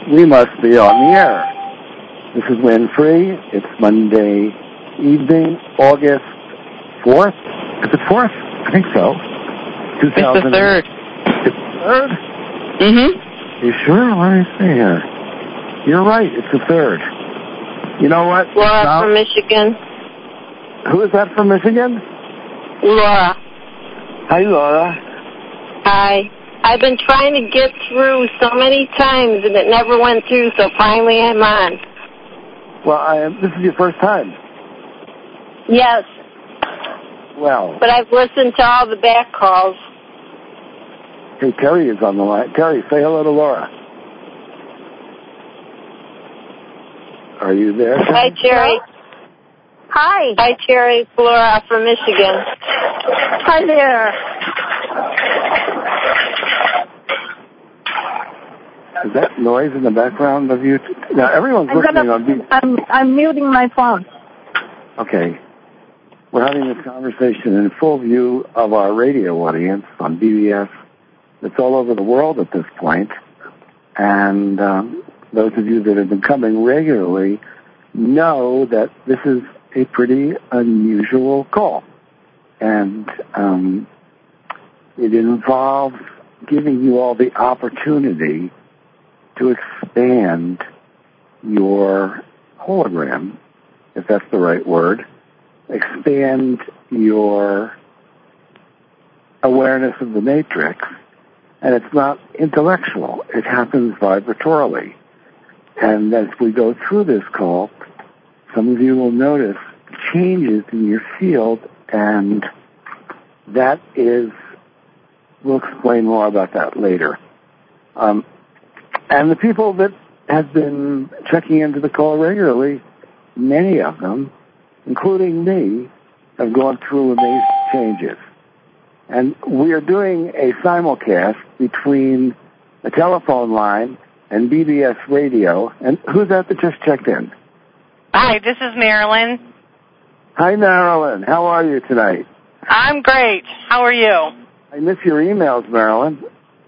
We must be on the air. This is Win Free. It's Monday evening, August 4th. Is it 4th? I think so. It's the 3rd. It's the 3rd? Mm-hmm. You sure? Let me see here. You're right. It's the 3rd. You know what? Laura from Michigan. Who is that from Michigan? Laura. Hi, Laura. Hi. I've been trying to get through so many times, and it never went through, so finally I'm on. Well, this is your first time? Yes. Well. But I've listened to all the back calls. Hey, Terry is on the line. Terry, say hello to Laura. Are you there, Terry? Hi, Terry. Hi. Hi, Terry. It's Laura from Michigan. Hi there. Is that noise in the background of you? Now, everyone's listening on... I'm muting my phone. Okay. We're having this conversation in full view of our radio audience on BBS. It's all over the world at this point. And those of you that have been coming regularly know that this is a pretty unusual call. And it involves giving you all the opportunity to expand your hologram, if that's the right word, expand your awareness of the matrix, and it's not intellectual. It happens vibratorily. And as we go through this call, some of you will notice changes in your field, and that is, we'll explain more about that later. And the people that have been checking into the call regularly, many of them, including me, have gone through amazing changes. And we are doing a simulcast between a telephone line and BBS radio. And who's that just checked in? Hi, this is Marilyn. Hi, Marilyn. How are you tonight? I'm great. How are you? I miss your emails, Marilyn.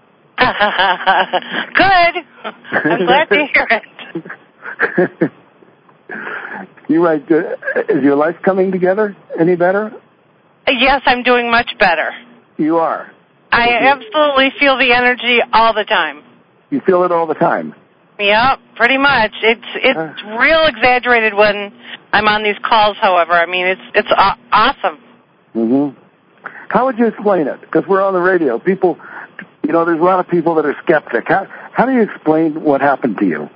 Good. I'm glad to hear it. You write good. Is your life coming together any better? Yes, I'm doing much better. You are? I absolutely feel the energy all the time. You feel it all the time? Yep, pretty much. It's real exaggerated when I'm on these calls, however. I mean, it's awesome. Mm-hmm. How would you explain it? Because we're on the radio. People, there's a lot of people that are skeptic. How do you explain what happened to you?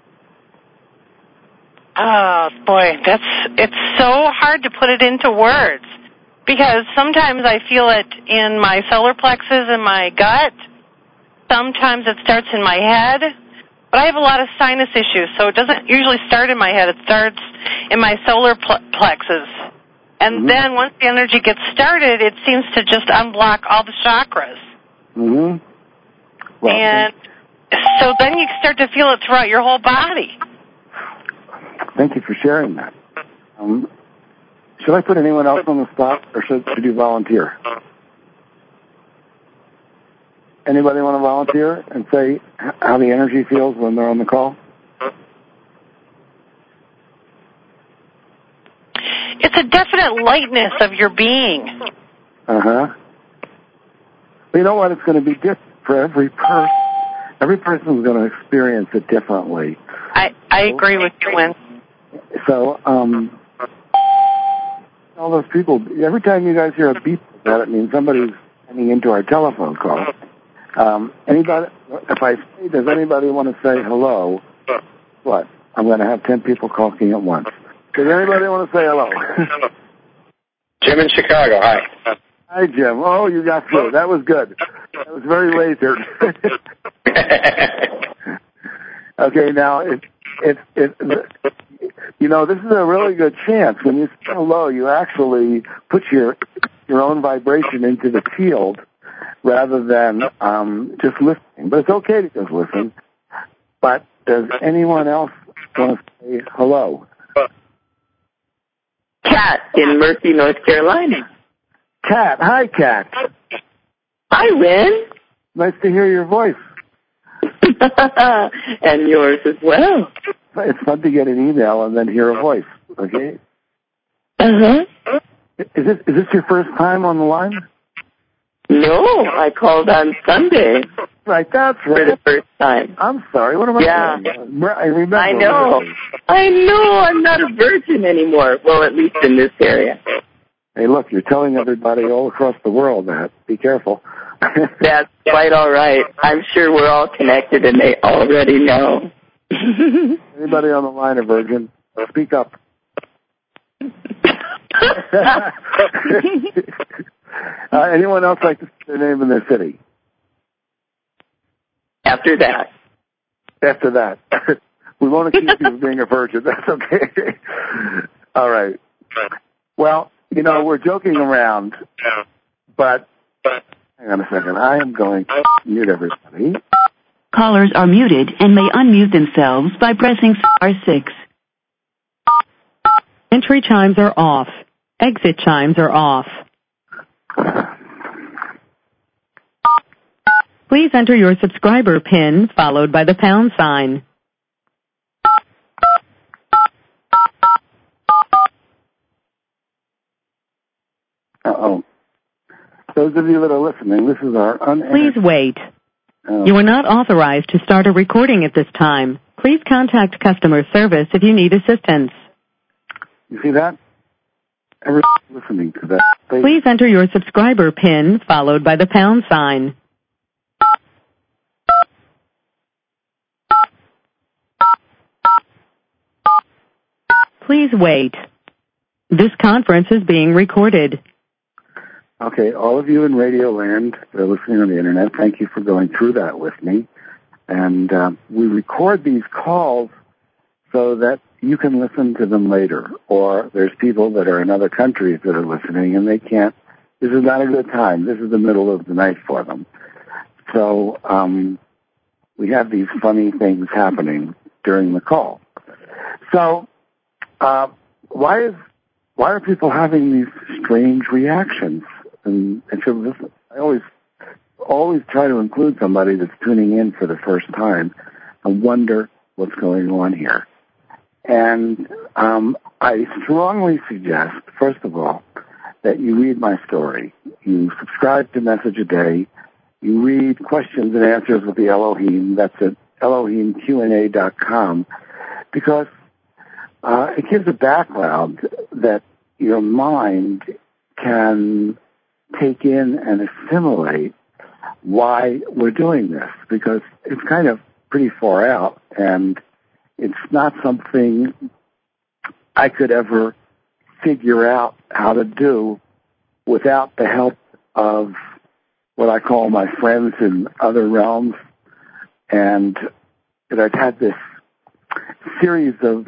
Oh, boy, it's so hard to put it into words. Because sometimes I feel it in my solar plexus and my gut. Sometimes it starts in my head. But I have a lot of sinus issues, so it doesn't usually start in my head. It starts in my solar plexus. And then once the energy gets started, it seems to just unblock all the chakras. Mm-hmm. Well, and so then you start to feel it throughout your whole body. Thank you for sharing that. Should I put anyone else on the spot, or should you volunteer? Anybody want to volunteer and say how the energy feels when they're on the call? It's a definite lightness of your being. Uh-huh. Well, you know what? It's going to be different for every person. Every person is going to experience it differently. I agree with you, Win. So, all those people, every time you guys hear a beep, that it means somebody's coming into our telephone call. Anybody, if I say, does anybody want to say hello? What? I'm going to have 10 people calling at once. Does anybody want to say hello? Jim in Chicago, hi. Hi, Jim. Oh, you got through. That was good. That was very lasered. Okay, now, this is a really good chance. When you say hello, you actually put your own vibration into the field rather than just listening. But it's okay to just listen. But does anyone else want to say hello? Kat in Murphy, North Carolina. Kat. Hi, Kat. Hi, Win. Nice to hear your voice. And yours as well. It's fun to get an email and then hear a voice, okay? Uh-huh. Is this your first time on the line? No, I called on Sunday. Right, that's right. For the first time. I'm sorry, what am I doing? I remember. I know. I'm not a virgin anymore. Well, at least in this area. Hey, look, you're telling everybody all across the world that. Be careful. That's quite all right. I'm sure we're all connected and they already know. Anybody on the line a virgin? Speak up. Anyone else like to say their name in their city? After that. We won't accuse you of being a virgin. That's okay. All right. Well, we're joking around, but hang on a second. I am going to mute everybody. Callers are muted and may unmute themselves by pressing *6. Entry chimes are off. Exit chimes are off. Please enter your subscriber PIN followed by the #sign. Uh-oh. Those of you that are listening, this is our Please wait. You are not authorized to start a recording at this time. Please contact customer service if you need assistance. You see that? Everyone's listening to that. Please enter your subscriber PIN followed by the #sign. Please wait. This conference is being recorded. Okay, all of you in Radio Land that are listening on the Internet, thank you for going through that with me. And we record these calls so that you can listen to them later. Or there's people that are in other countries that are listening and they can't. This is not a good time. This is the middle of the night for them. So we have these funny things happening during the call. So why are people having these strange reactions? And I always try to include somebody that's tuning in for the first time and wonder what's going on here. And I strongly suggest, first of all, that you read my story. You subscribe to Message a Day. You read Questions and Answers with the Elohim. That's at ElohimQA.com, because it gives a background that your mind can take in and assimilate why we're doing this, because it's kind of pretty far out and it's not something I could ever figure out how to do without the help of what I call my friends in other realms. And that I've had this series of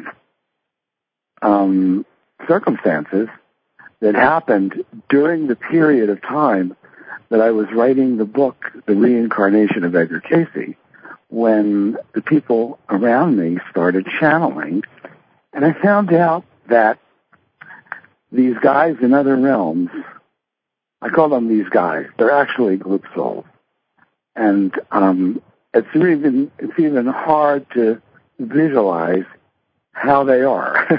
circumstances that happened during the period of time that I was writing the book, The Reincarnation of Edgar Cayce, when the people around me started channeling. And I found out that these guys in other realms, I call them these guys, they're actually group souls. And it's even hard to visualize how they are.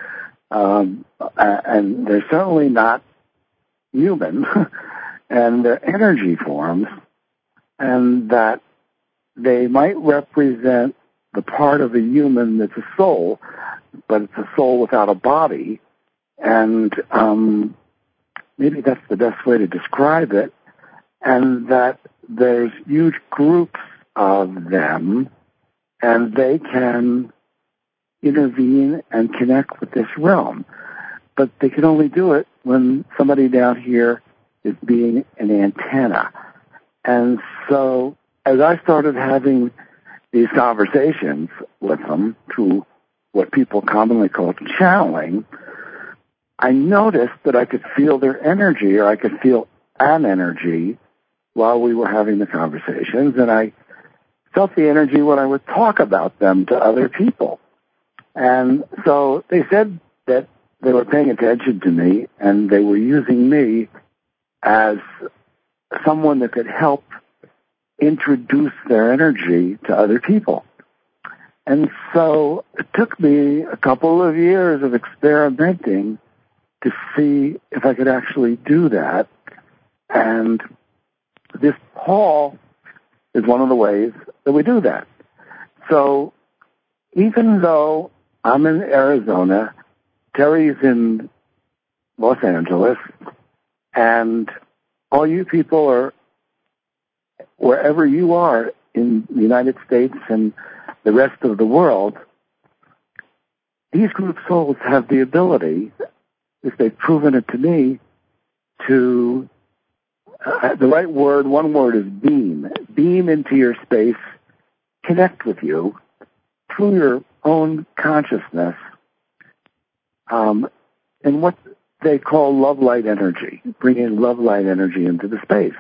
And they're certainly not human, and they're energy forms, and that they might represent the part of a human that's a soul, but it's a soul without a body, and maybe that's the best way to describe it, and that there's huge groups of them, and they can intervene and connect with this realm. But they can only do it when somebody down here is being an antenna. And so as I started having these conversations with them through what people commonly call channeling, I noticed that I could feel their energy, or I could feel an energy while we were having the conversations, and I felt the energy when I would talk about them to other people. And so they said that they were paying attention to me, and they were using me as someone that could help introduce their energy to other people. And so it took me a couple of years of experimenting to see if I could actually do that. And this hall is one of the ways that we do that. So even though I'm in Arizona, Terry's in Los Angeles, and all you people are wherever you are in the United States and the rest of the world, these group souls have the ability, if they've proven it to me, to, the right word, one word is beam into your space, connect with you through your own consciousness, and what they call love light energy, bringing love light energy into the space.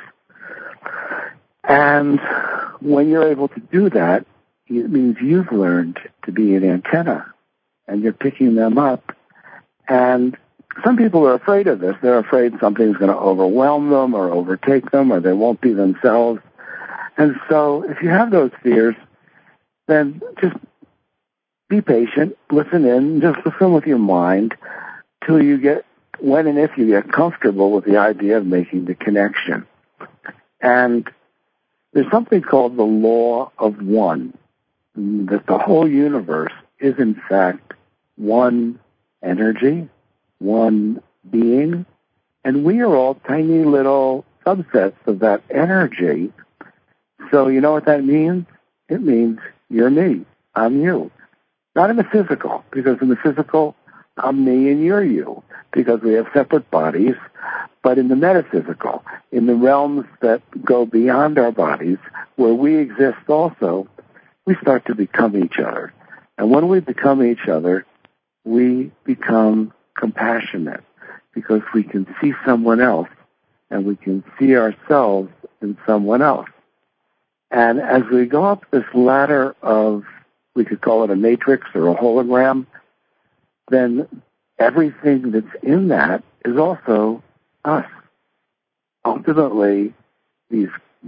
And when you're able to do that, it means you've learned to be an antenna, and you're picking them up. And some people are afraid of this. They're afraid something's going to overwhelm them or overtake them, or they won't be themselves. And so if you have those fears, then just be patient, listen in, just listen with your mind till you get, when and if you get comfortable with the idea of making the connection. And there's something called the law of one, that the whole universe is in fact one energy, one being, and we are all tiny little subsets of that energy. So you know what that means? It means you're me, I'm you. Not in the physical, because in the physical, I'm me and you're you, because we have separate bodies, but in the metaphysical, in the realms that go beyond our bodies, where we exist also, we start to become each other. And when we become each other, we become compassionate, because we can see someone else, and we can see ourselves in someone else. And as we go up this ladder of, we could call it a matrix or a hologram, then everything that's in that is also us. Ultimately, these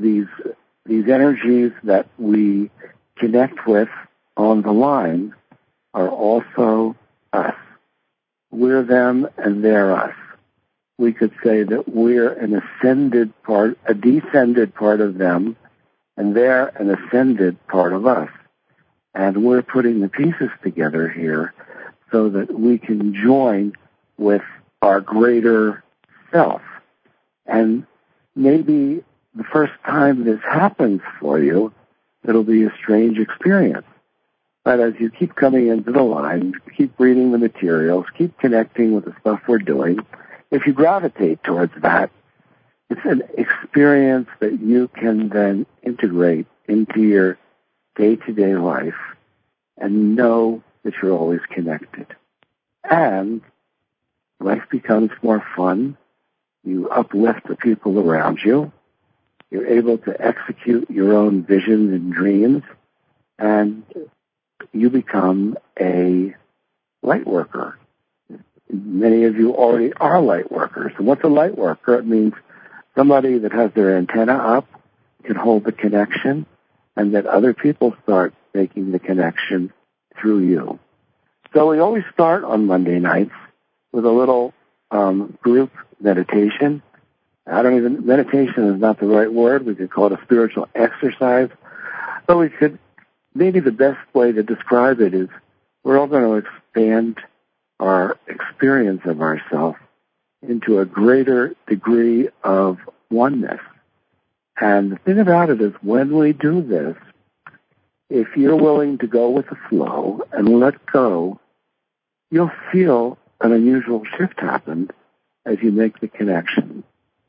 energies that we connect with on the line are also us. We're them and they're us. We could say that we're an ascended part, a descended part of them, and they're an ascended part of us. And we're putting the pieces together here so that we can join with our greater self. And maybe the first time this happens for you, it'll be a strange experience. But as you keep coming into the line, keep reading the materials, keep connecting with the stuff we're doing, if you gravitate towards that, it's an experience that you can then integrate into your day-to-day life and know that you're always connected. And life becomes more fun. You uplift the people around you. You're able to execute your own visions and dreams, and you become a light worker. Many of you already are light workers. And what's a light worker? It means somebody that has their antenna up, can hold the connection, and that other people start making the connection through you. So we always start on Monday nights with a little group meditation. Meditation is not the right word. We could call it a spiritual exercise. But we could, maybe the best way to describe it is we're all going to expand our experience of ourselves into a greater degree of oneness. And the thing about it is when we do this, if you're willing to go with the flow and let go, you'll feel an unusual shift happen as you make the connection.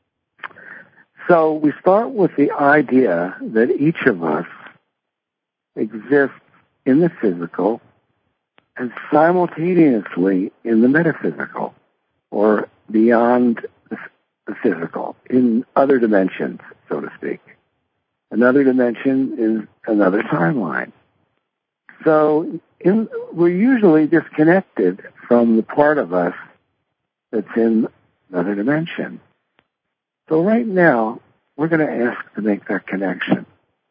So we start with the idea that each of us exists in the physical and simultaneously in the metaphysical, or beyond the physical, in other dimensions, so to speak. Another dimension is another timeline. So we're usually disconnected from the part of us that's in another dimension. So right now, we're going to ask to make that connection.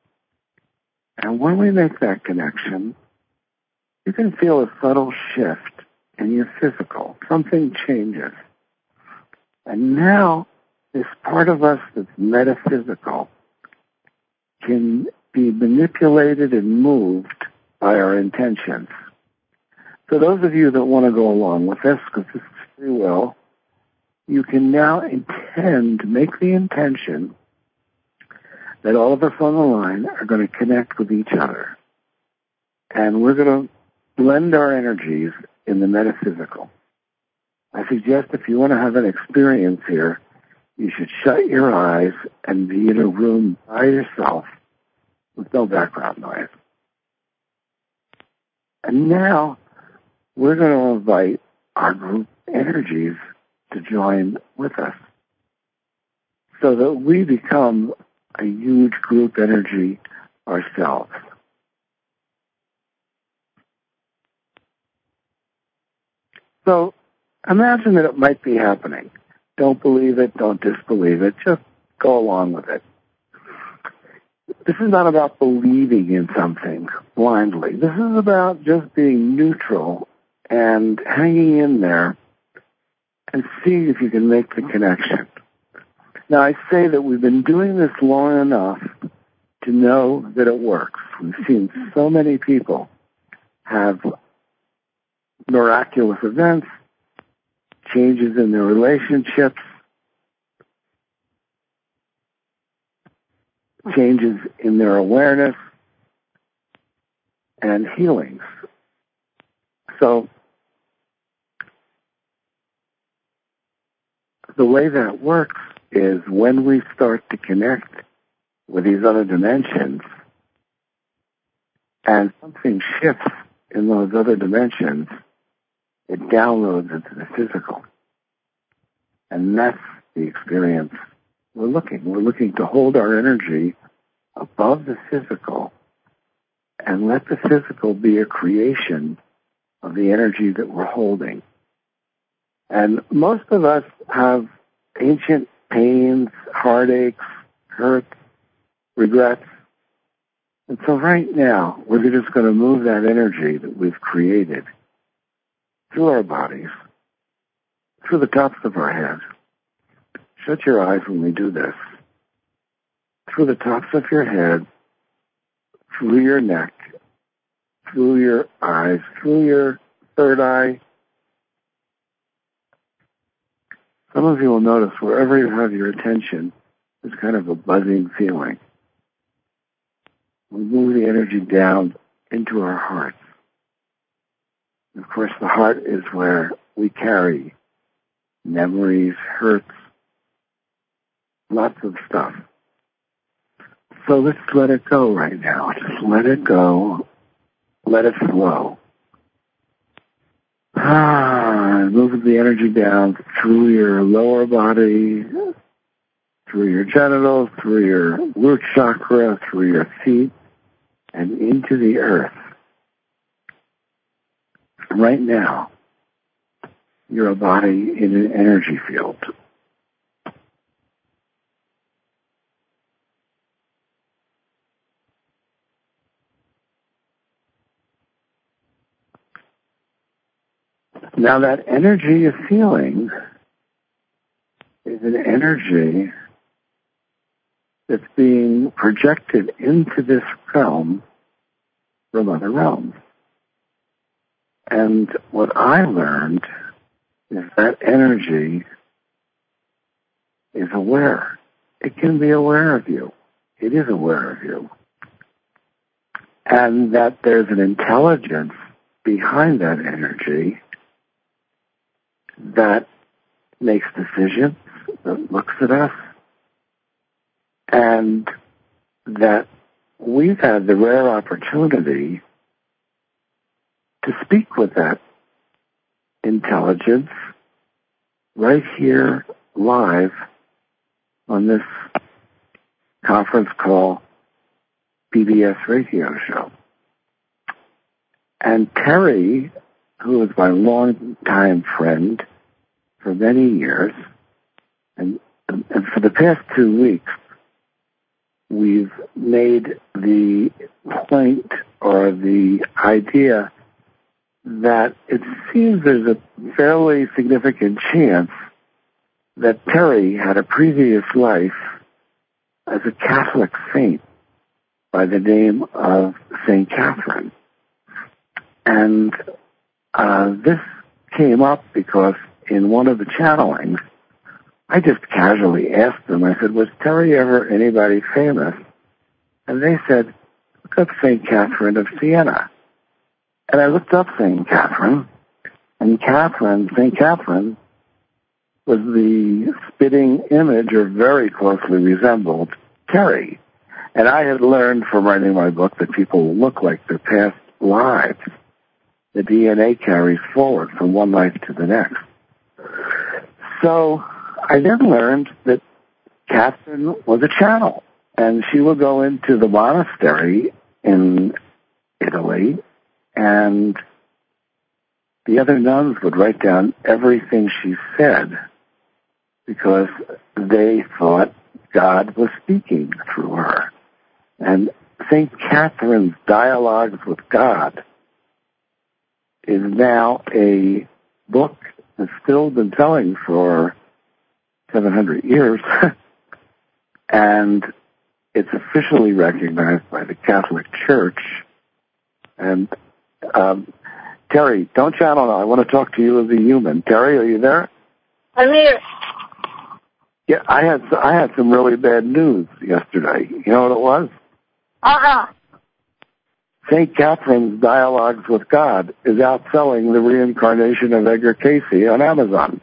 And when we make that connection, you can feel a subtle shift in your physical. Something changes. And now, this part of us that's metaphysical can be manipulated and moved by our intentions. So those of you that want to go along with this, because this is free will, you can now make the intention that all of us on the line are going to connect with each other. And we're going to blend our energies in the metaphysical. I suggest if you want to have an experience here, you should shut your eyes and be in a room by yourself with no background noise. And now we're going to invite our group energies to join with us so that we become a huge group energy ourselves. So imagine that it might be happening. Don't believe it, don't disbelieve it, just go along with it. This is not about believing in something blindly. This is about just being neutral and hanging in there and seeing if you can make the connection. Now, I say that we've been doing this long enough to know that it works. We've seen so many people have miraculous events, changes in their relationships, changes in their awareness, and healings. So, the way that works is when we start to connect with these other dimensions and something shifts in those other dimensions, it downloads into the physical. And that's the experience we're looking. We're looking to hold our energy above the physical and let the physical be a creation of the energy that we're holding. And most of us have ancient pains, heartaches, hurts, regrets. And so right now, we're just going to move that energy that we've created through our bodies, through the tops of our heads. Shut your eyes when we do this. Through the tops of your head, through your neck, through your eyes, through your third eye. Some of you will notice wherever you have your attention, there's kind of a buzzing feeling. We move the energy down into our hearts. Of course, the heart is where we carry memories, hurts, lots of stuff. So let's let it go right now. Just let it go. Let it flow. Move the energy down through your lower body, through your genitals, through your root chakra, through your feet, and into the earth. Right now, you're a body in an energy field. Now that energy you're feeling is an energy that's being projected into this realm from other realms. And what I learned is that energy is aware. It can be aware of you. It is aware of you. And that there's an intelligence behind that energy that makes decisions, that looks at us, and that we've had the rare opportunity to speak with that intelligence right here live on this conference call BBS radio show. And Terry, who is my longtime friend for many years, and for the past 2 weeks, we've made the point or the idea that it seems there's a fairly significant chance that Terry had a previous life as a Catholic saint by the name of St. Catherine. And this came up because in one of the channelings, I just casually asked them, I said, was Terry ever anybody famous? And they said, look up St. Catherine of Siena. And I looked up St. Catherine, and St. Catherine was the spitting image, or very closely resembled, Terry. And I had learned from writing my book that people look like their past lives. The DNA carries forward from one life to the next. So I then learned that Catherine was a channel, and she would go into the monastery in Italy, and the other nuns would write down everything she said because they thought God was speaking through her. And St. Catherine's Dialogues with God is now a book that's still been selling for 700 years, and it's officially recognized by the Catholic Church. And Terry, don't channel now. I want to talk to you as a human. Terry, are you there? I'm here. Yeah, I had some really bad news yesterday. You know what it was? St. Catherine's Dialogues with God is outselling The Reincarnation of Edgar Cayce on Amazon.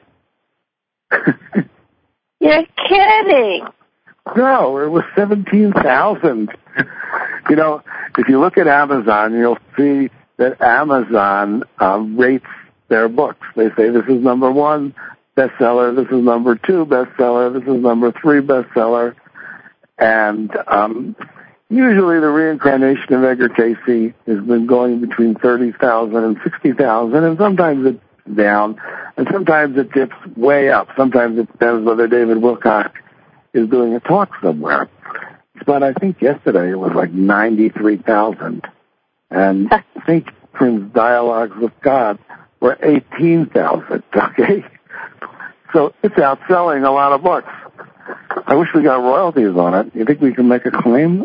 You're kidding. No, it was 17,000. You know, if you look at Amazon, you'll see that Amazon rates their books. They say this is number 1 bestseller, this is number 2 bestseller, this is number 3 bestseller. And usually The Reincarnation of Edgar Cayce has been going between 30,000 and 60,000, and sometimes it's down, and sometimes it dips way up. Sometimes it depends whether David Wilcock is doing a talk somewhere. But I think yesterday it was like 93,000. And St. Catherine's Dialogues with God were 18,000, okay? So it's outselling a lot of books. I wish we got royalties on it. You think we can make a claim?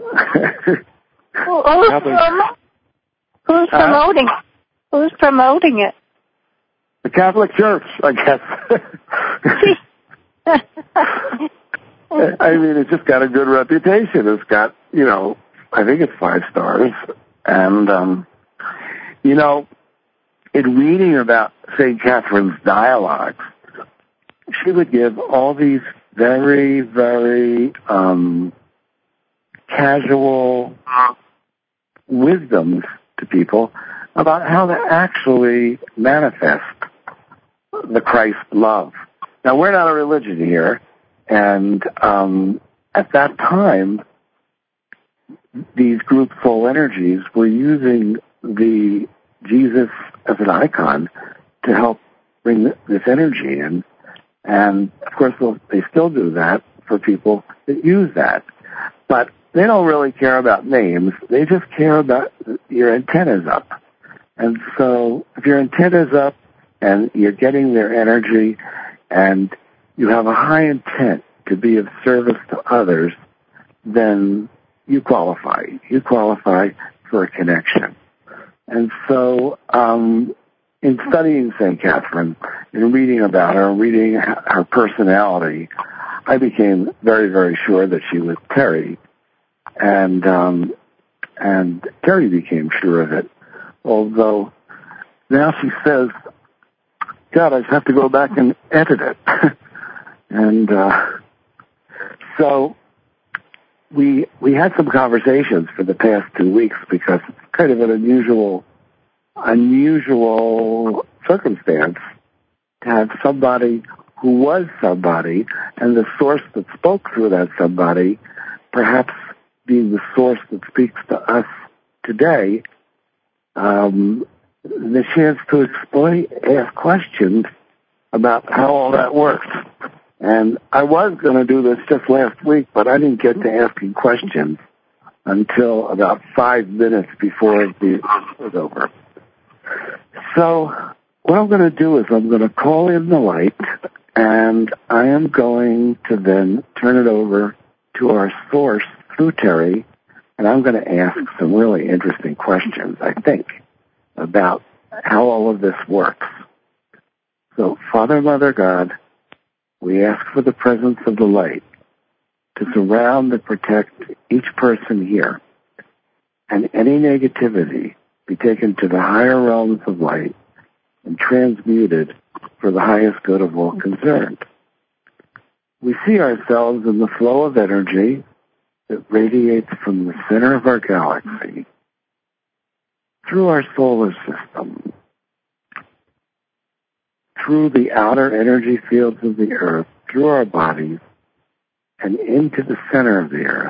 Who's promoting it? Who's promoting it? The Catholic Church, I guess. I mean, it's just got a good reputation. It's got, you know, I think it's 5 stars. And, you know, in reading about St. Catherine's Dialogues, she would give all these very, very casual wisdoms to people about how to actually manifest the Christ love. Now, we're not a religion here, and at that time, these group soul energies were using the Jesus as an icon to help bring this energy in. And, of course, they still do that for people that use that. But they don't really care about names. They just care about your antennas up. And so if your antenna's up and you're getting their energy and you have a high intent to be of service to others, then you qualify. You qualify for a connection. And so in studying St. Catherine, in reading about her, reading her personality, I became very, very sure that she was Terry. And Terry became sure of it. Although now she says, God, I just have to go back and edit it. And so we had some conversations for the past 2 weeks because it's kind of an unusual circumstance to have somebody who was somebody and the source that spoke through that somebody perhaps being the source that speaks to us today, the chance to ask questions about how all that works. And I was going to do this just last week, but I didn't get to asking questions until about 5 minutes before the was over. So what I'm going to do is I'm going to call in the light, and I am going to then turn it over to our source through Terry, and I'm going to ask some really interesting questions, I think, about how all of this works. So, Father, Mother, God, we ask for the presence of the light to surround and protect each person here, and any negativity be taken to the higher realms of light and transmuted for the highest good of all concerned. We see ourselves in the flow of energy that radiates from the center of our galaxy through our solar system, through the outer energy fields of the earth, through our bodies, and into the center of the earth.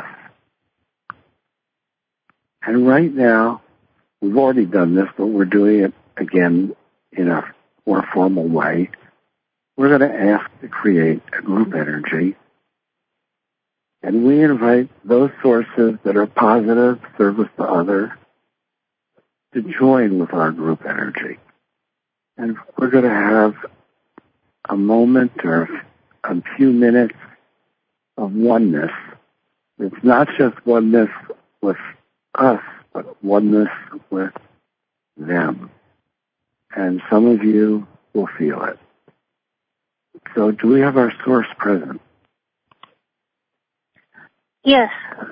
And right now, we've already done this, but we're doing it again in a more formal way. We're going to ask to create a group energy, and we invite those sources that are positive, service to others, to join with our group energy. And we're going to have a moment or a few minutes of oneness. It's not just oneness with us, but oneness with them. And some of you will feel it. So do we have our source present? Yes.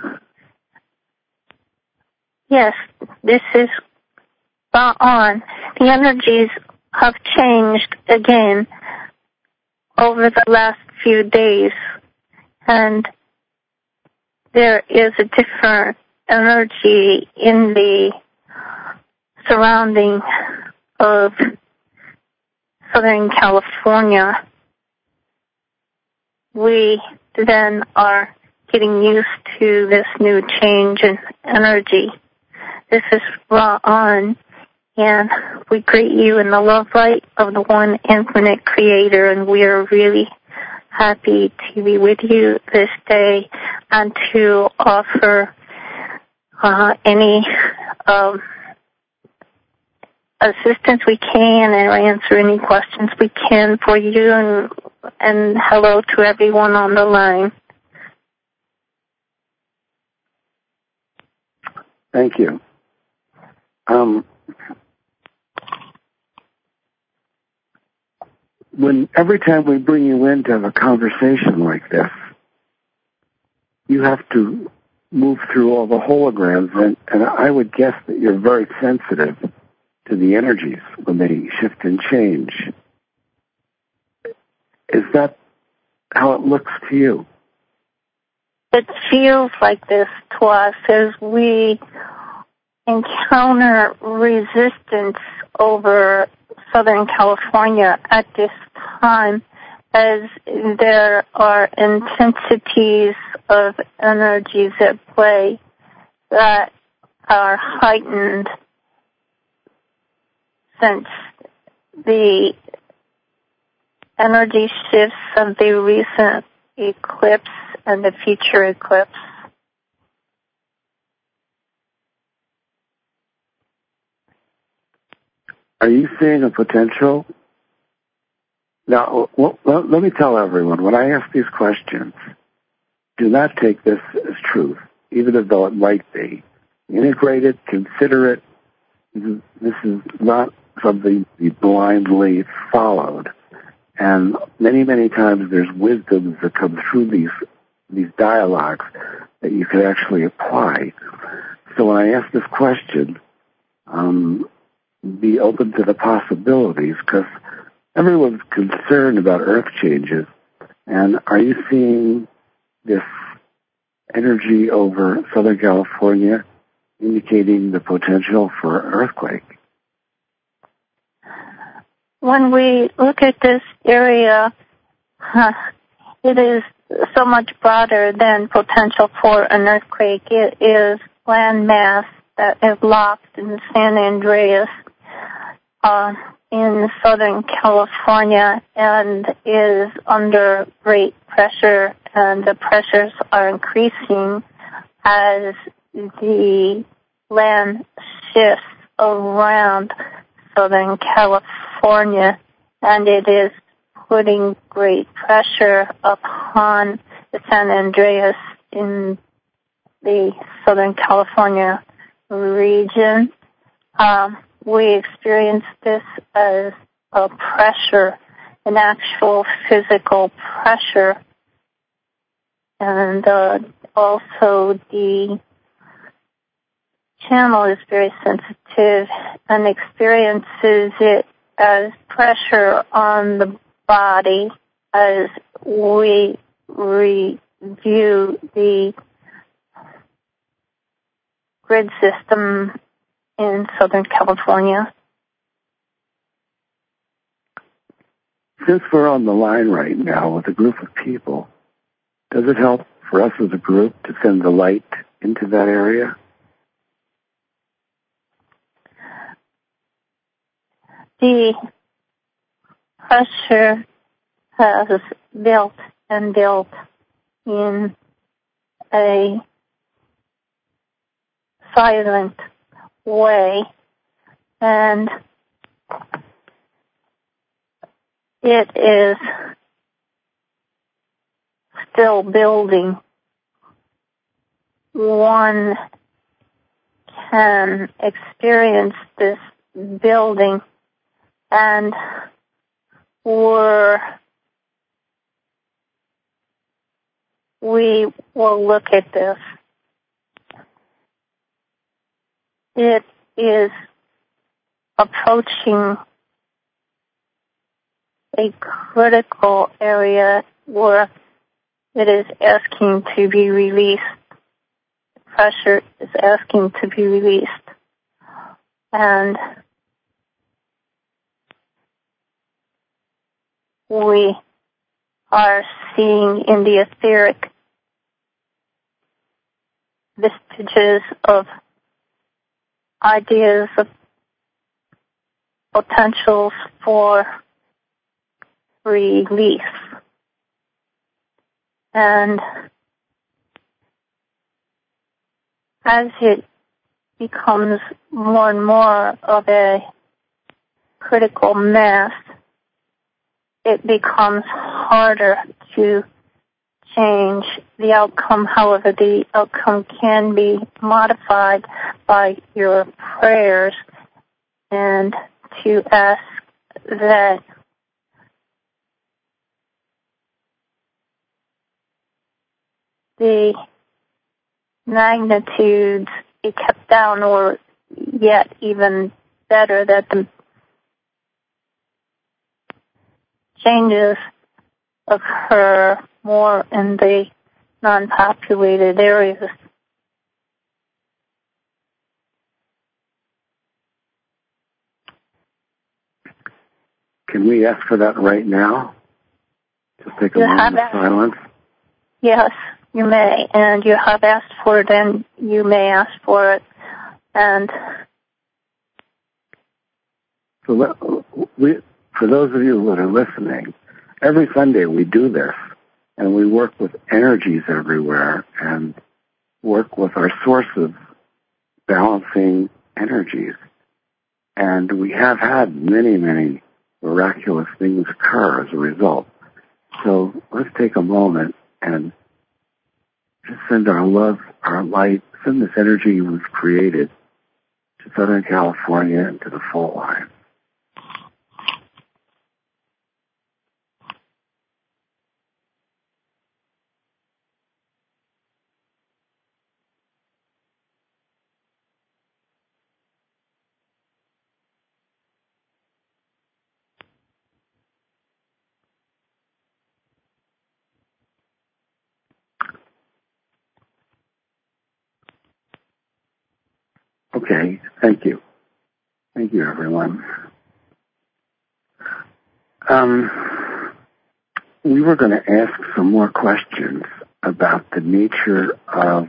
Yes, this is spot on. The energies have changed again over the last few days, and there is a different energy in the surrounding of Southern California. We then are getting used to this new change in energy. This is raw on, and we greet you in the love light of the one infinite creator, and we are really happy to be with you this day and to offer any assistance we can and answer any questions we can for you, and hello to everyone on the line. Thank you. Every time we bring you in to have a conversation like this, you have to move through all the holograms, and I would guess that you're very sensitive to the energies when they shift and change. Is that how it looks to you? It feels like this to us as we encounter resistance over Southern California at this time, as there are intensities of energies at play that are heightened since the energy shifts of the recent eclipse and the future eclipse. Are you seeing a potential? Now, let me tell everyone, when I ask these questions, do not take this as truth, even though it might be. Integrate it, consider it. This is not something to be blindly followed. And many, many times there's wisdoms that come through these dialogues that you could actually apply. So when I ask this question, be open to the possibilities, because everyone's concerned about earth changes. And are you seeing this energy over Southern California indicating the potential for an earthquake? When we look at this area, it is so much broader than potential for an earthquake. It is landmass that is locked in San Andreas in Southern California and is under great pressure, and the pressures are increasing as the land shifts around Southern California, and it is putting great pressure upon the San Andreas in the Southern California region. We experience this as a pressure, an actual physical pressure, and also the channel is very sensitive and experiences it as pressure on the body as we review the grid system in Southern California. Since we're on the line right now with a group of people, does it help for us as a group to send the light into that area? The pressure has built and built in a silent way, and it is still building. One can experience this building, and we will look at this. It is approaching a critical area where it is asking to be released. The pressure is asking to be released. And we are seeing in the etheric vestiges of ideas of potentials for release. And as it becomes more and more of a critical mass, it becomes harder to change the outcome. However, the outcome can be modified by your prayers, and to ask that the magnitudes be kept down, or yet even better, that the changes occur more in the non-populated areas. Can we ask for that right now? Just take a moment of silence. Yes, you may, and you have asked for it, and you may ask for it. And so for those of you that are listening, every Sunday we do this, and we work with energies everywhere and work with our source of balancing energies. And we have had many, many miraculous things occur as a result. So let's take a moment and just send our love, our light, send this energy we've created to Southern California and to the full line. Okay, thank you. Thank you, everyone. We were going to ask some more questions about the nature of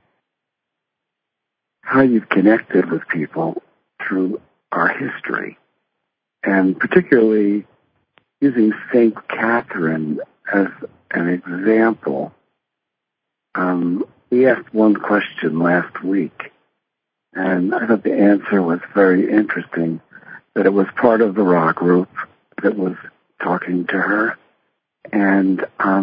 how you've connected with people through our history, and particularly using St. Catherine as an example. we asked one question last week, and I thought the answer was very interesting, that it was part of the Ra group that was talking to her. And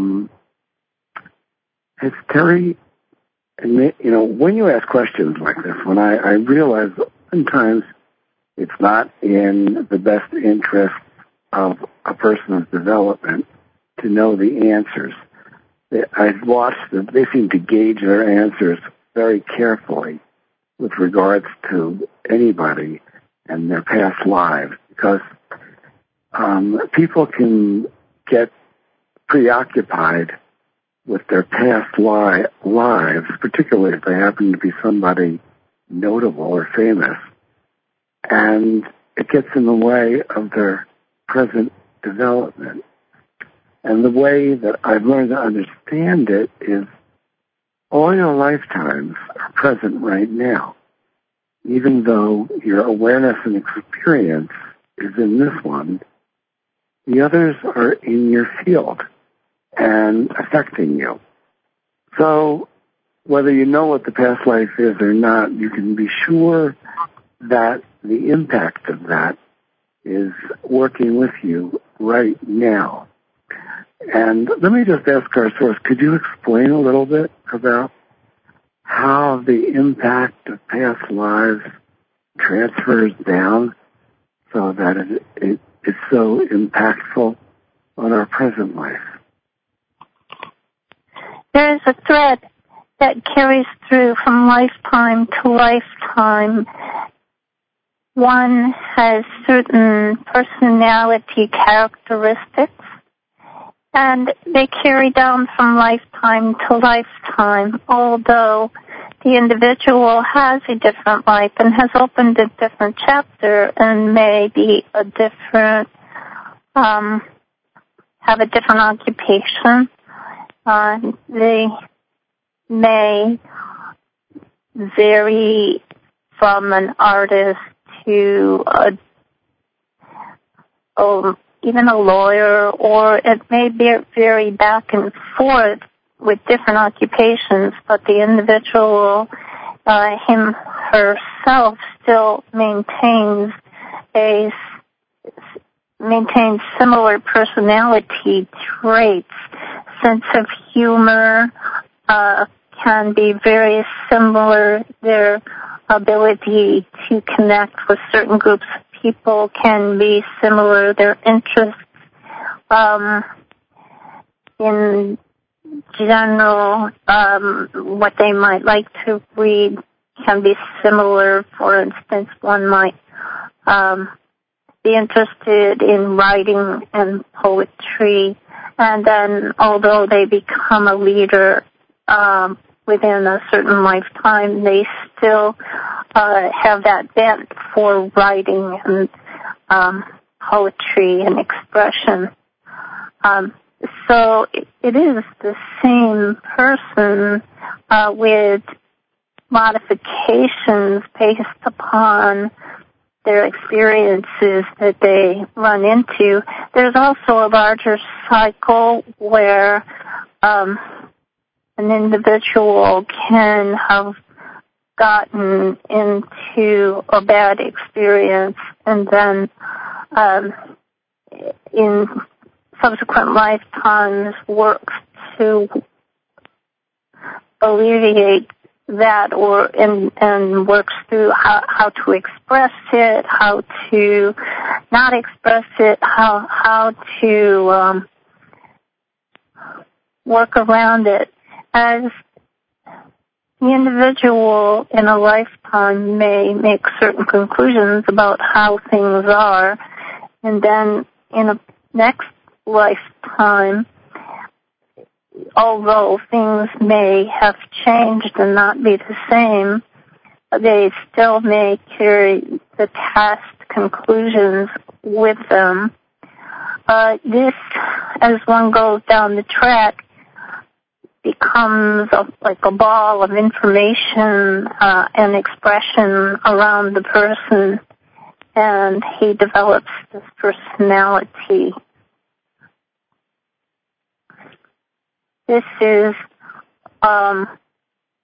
it's Terry, you know, when you ask questions like this, when I realize sometimes it's not in the best interest of a person's development to know the answers. I've watched them. They seem to gauge their answers very carefully with regards to anybody and their past lives, because people can get preoccupied with their past lives, particularly if they happen to be somebody notable or famous, and it gets in the way of their present development. And the way that I've learned to understand it is all your lifetimes are present right now. Even though your awareness and experience is in this one, the others are in your field and affecting you. So whether you know what the past life is or not, you can be sure that the impact of that is working with you right now. And let me just ask our source, could you explain a little bit about how the impact of past lives transfers down so that it is so impactful on our present life? There is a thread that carries through from lifetime to lifetime. One has certain personality characteristics, and they carry down from lifetime to lifetime, although the individual has a different life and has opened a different chapter and may be a different, have a different occupation. They may vary from an artist to even a lawyer, or it may vary back and forth with different occupations, but the individual, herself, still maintains similar personality traits. Sense of humor can be very similar. Their ability to connect with certain groups of people can be similar. Their interests in general, what they might like to read can be similar. For instance, one might be interested in writing and poetry, and then although they become a leader within a certain lifetime, they still have that bent for writing and poetry and expression. So it is the same person with modifications based upon their experiences that they run into. There's also a larger cycle where an individual can have gotten into a bad experience and then in subsequent lifetimes works to alleviate that and works through how to express it, how to not express it, how to work around it. As the individual in a lifetime may make certain conclusions about how things are, and then in a next lifetime, although things may have changed and not be the same, they still may carry the past conclusions with them. This, as one goes down the track, becomes like a ball of information and expression around the person, and he develops this personality. This is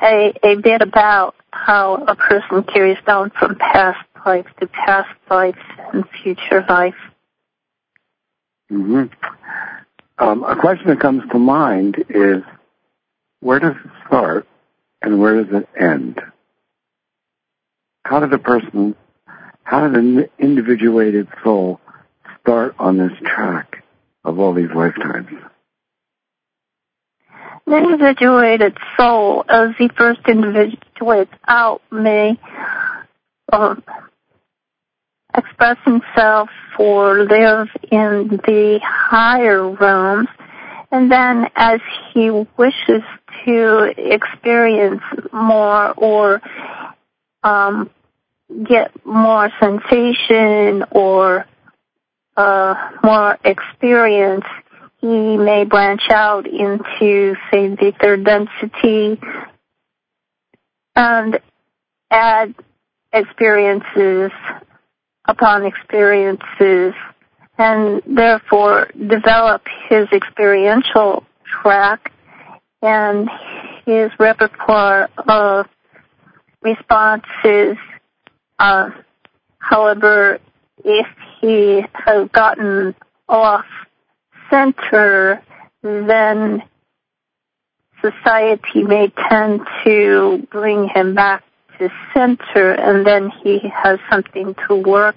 a bit about how a person carries down from past life to past life and future life. Mm-hmm. A question that comes to mind is, where does it start and where does it end? How did an individuated soul start on this track of all these lifetimes? The individuated soul, as he first individuates out, may express himself or live in the higher realms, and then as he wishes to experience more or get more sensation or more experience, he may branch out into, say, the third density and add experiences upon experiences, and therefore develop his experiential track and his repertoire of responses. However, if he has gotten off center, then society may tend to bring him back to center, and then he has something to work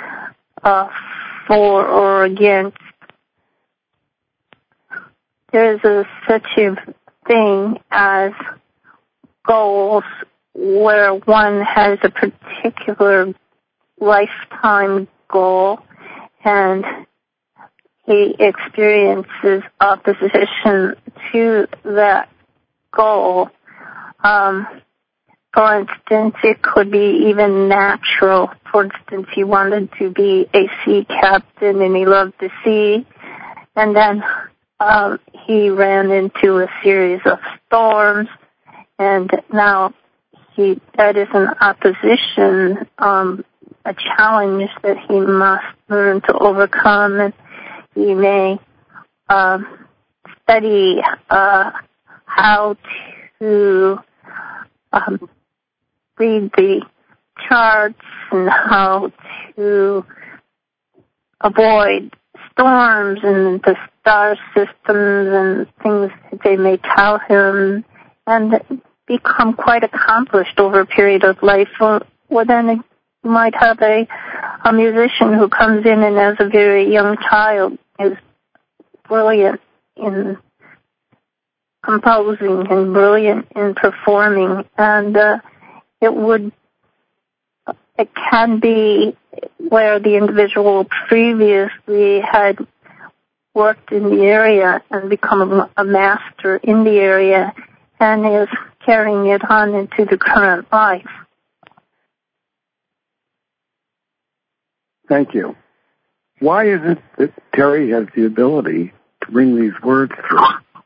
for or against. There's such a thing as goals where one has a particular lifetime goal and he experiences opposition to that goal. For instance, it could be even natural. For instance, he wanted to be a sea captain and he loved the sea, and then he ran into a series of storms, and now that is an opposition, a challenge that he must learn to overcome, and he may study how to read the charts and how to avoid storms and the star systems and things that they may tell him, and become quite accomplished over a period of life. Well, then you might have a musician who comes in and as a very young child is brilliant in composing and brilliant in performing, and it can be where the individual previously had worked in the area and become a master in the area and is carrying it on into the current life. Thank you. Why is it that Terry has the ability to bring these words through?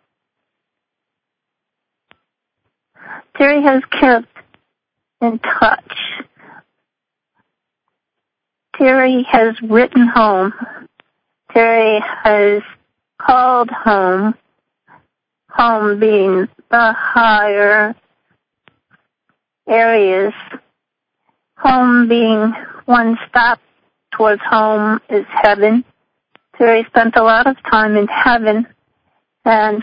Terry has kept in touch. Terry has written home. Terry has called home, home being the higher areas, home being one stop towards home is heaven. Terry spent a lot of time in heaven, and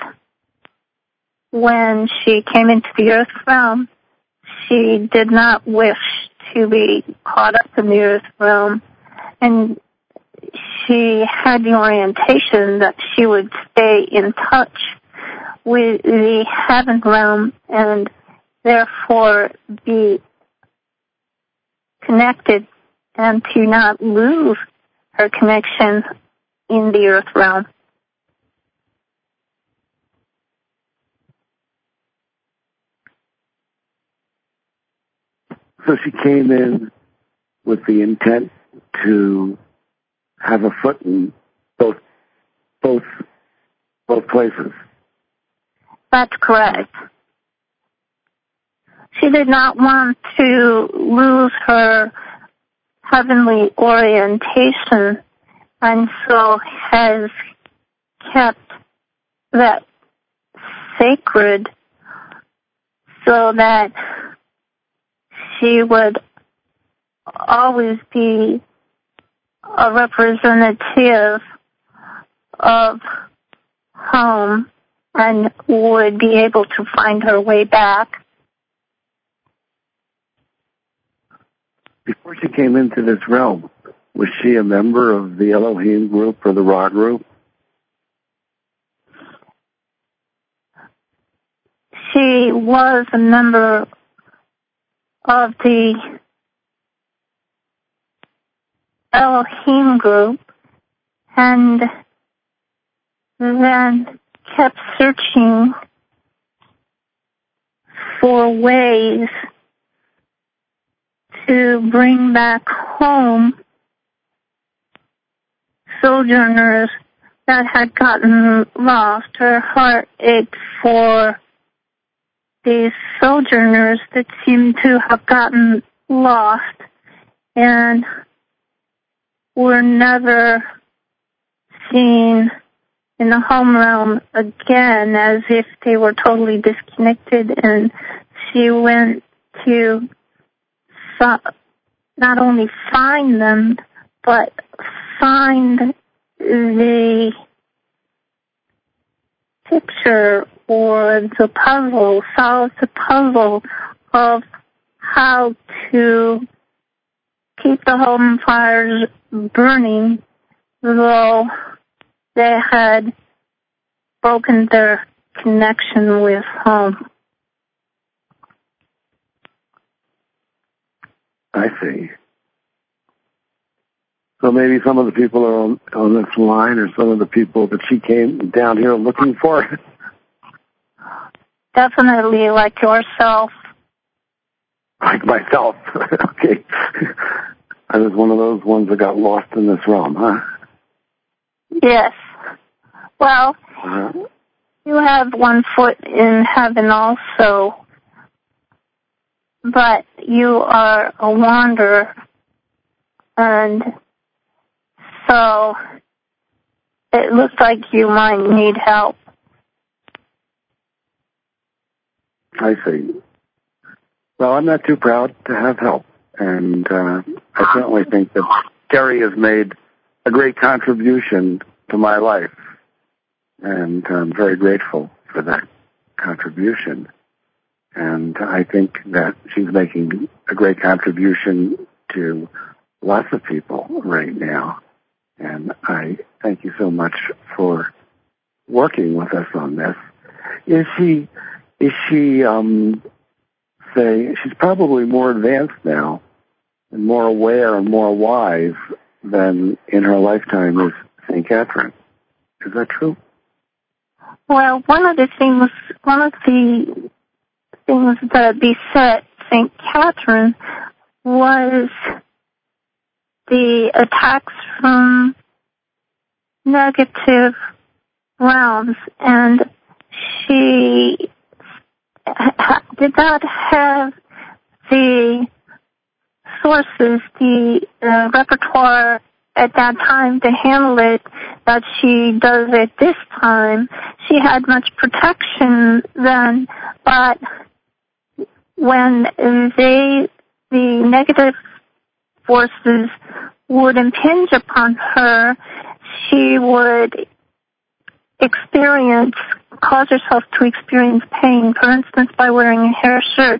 when she came into the earth realm, she did not wish to be caught up in the earth realm, and she had the orientation that she would stay in touch with the heaven realm and therefore be connected and to not lose her connection in the earth realm. So she came in with the intent to have a foot in both places. That's correct. She did not want to lose her heavenly orientation, and so has kept that sacred so that she would always be a representative of home and would be able to find her way back. Before she came into this realm, was she a member of the Elohim group or the Ra group? She was a member of the Elohim group and then kept searching for ways to bring back home sojourners that had gotten lost. Her heart ached for these sojourners that seemed to have gotten lost and were never seen in the home realm again, as if they were totally disconnected, and she went to not only find them, but find the picture or the puzzle, solve the puzzle of how to keep the home fires burning, though they had broken their connection with home. I see. So maybe some of the people are on this line are some of the people that she came down here looking for? Definitely like yourself. Like myself. Okay. I was one of those ones that got lost in this realm, huh? Yes. Well, you have one foot in heaven also, but you are a wanderer, and so it looks like you might need help. I see. Well, I'm not too proud to have help, and I certainly think that Gary has made a great contribution to my life, and I'm very grateful for that contribution. And I think that she's making a great contribution to lots of people right now. And I thank you so much for working with us on this. Is she say, she's probably more advanced now and more aware and more wise than in her lifetime as St. Catherine. Is that true? Well, one of the things that beset St. Catherine was the attacks from negative realms, and she did not have the sources, the repertoire at that time to handle it that she does at this time. She had much protection then, but when the negative forces would impinge upon her, she would cause herself to experience pain, for instance, by wearing a hair shirt,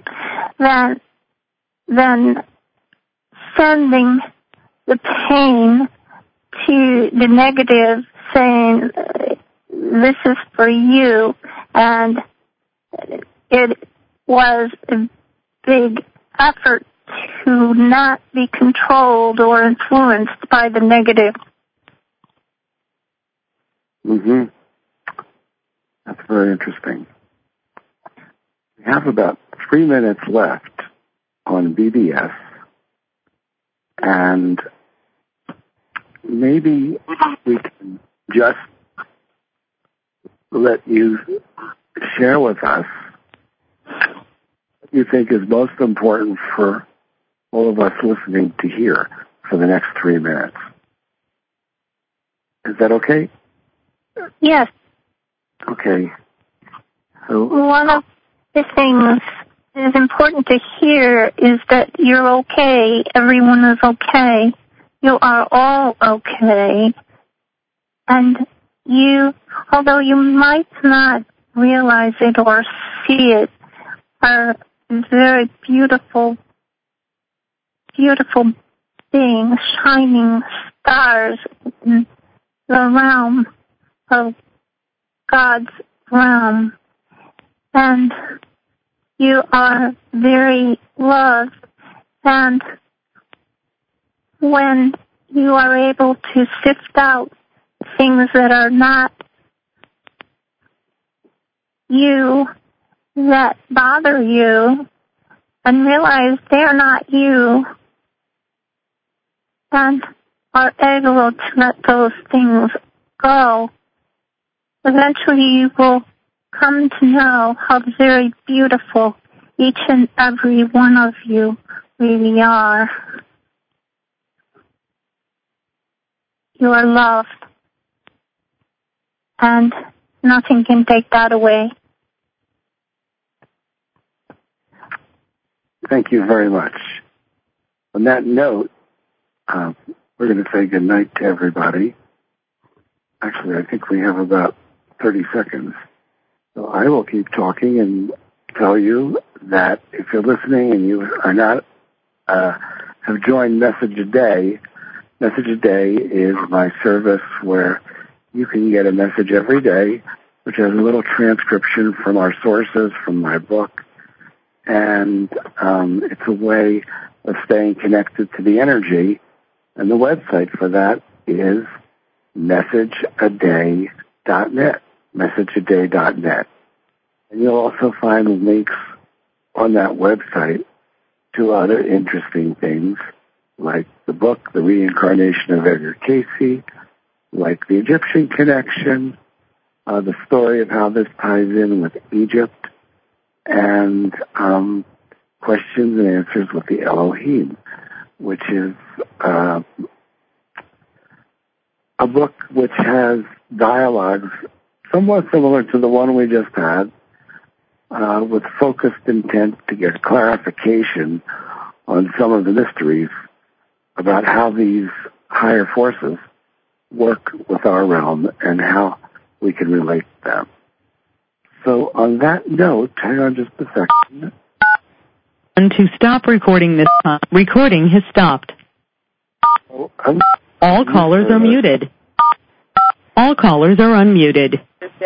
then sending the pain to the negative, saying, this is for you, and it was a big effort to not be controlled or influenced by the negative. Mm-hmm. That's very interesting. We have about 3 minutes left on BBS, and maybe we can just let you share with us what you think is most important for all of us listening to hear for the next 3 minutes. Is that okay? Yes. Okay. So one of the things is important to hear is that you're okay. Everyone is okay. You are all okay. And you, although you might not realize it or see it, are very beautiful, beautiful beings, shining stars in the realm of God's realm. And you are very loved. And when you are able to sift out things that are not you, that bother you, and realize they're not you, and are able to let those things go, eventually you will come to know how very beautiful each and every one of you really are. You are loved, and nothing can take that away. Thank you very much. On that note, we're going to say good night to everybody. Actually, I think we have about 30 seconds. So I will keep talking and tell you that if you're listening and you are not, have joined Message a Day is my service where you can get a message every day, which has a little transcription from our sources, from my book. And it's a way of staying connected to the energy. And the website for that is messageaday.net, messageaday.net. And you'll also find links on that website to other interesting things, like the book, The Reincarnation of Edgar Cayce, like the Egyptian connection, the story of how this ties in with Egypt, and questions and answers with the Elohim, which is a book which has dialogues somewhat similar to the one we just had, with focused intent to get clarification on some of the mysteries about how these higher forces work with our realm and how we can relate to them. So on that note, hang on just a second. And to stop recording this time, recording has stopped. All callers are muted. All callers are unmuted.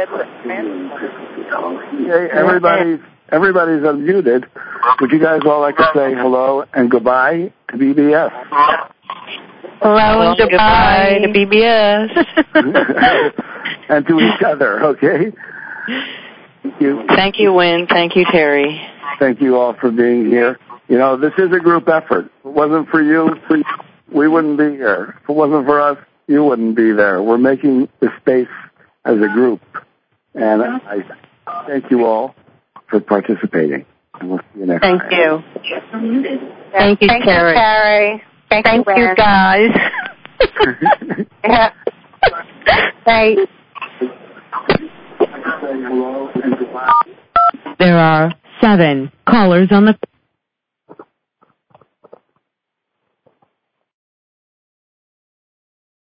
Okay, everybody's unmuted. Would you guys all like to say hello and goodbye to BBS? Hello and goodbye to BBS. And to each other, okay? Thank you. Thank you, Wynn. Thank you, Terry. Thank you all for being here. You know, this is a group effort. If it wasn't for you, we wouldn't be here. If it wasn't for us, you wouldn't be there. We're making the space as a group. And I thank you all for participating. And we'll see you next time. Thank you. Thank you, Terry. Thank you, guys. Yeah. Bye. There are 7 callers on the